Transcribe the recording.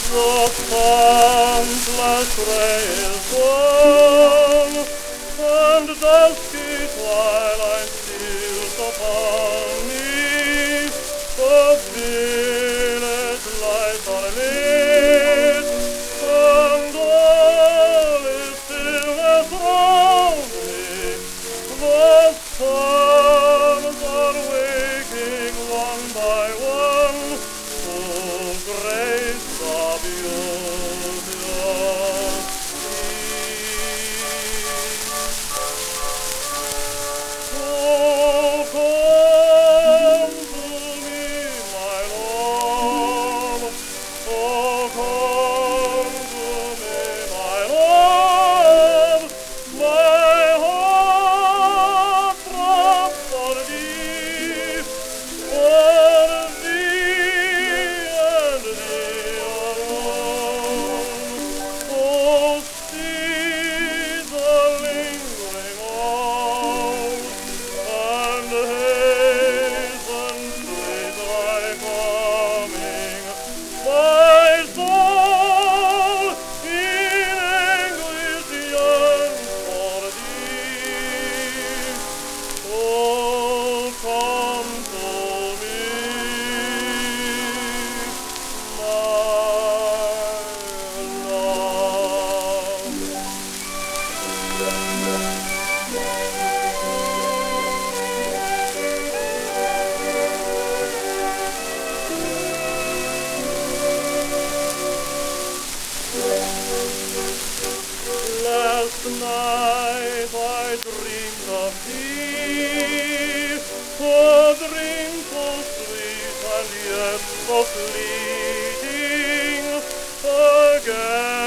The sunless ray is gone, and dusky twilight steals upon me. The village lights are lit, and all is stillness round me. The stars are waking one by one to grace the beauty of peace. Oh, come to me, my love. Oh, come to me, my love. My heart throbs for thee and thee alone. Oh, see the lingering out, and hasten straight thy coming. My soul in anguish yearns for thee. Oh, come to me, my love. Last night I dreamed of thee, a dream so sweet and yet so fleeting. Again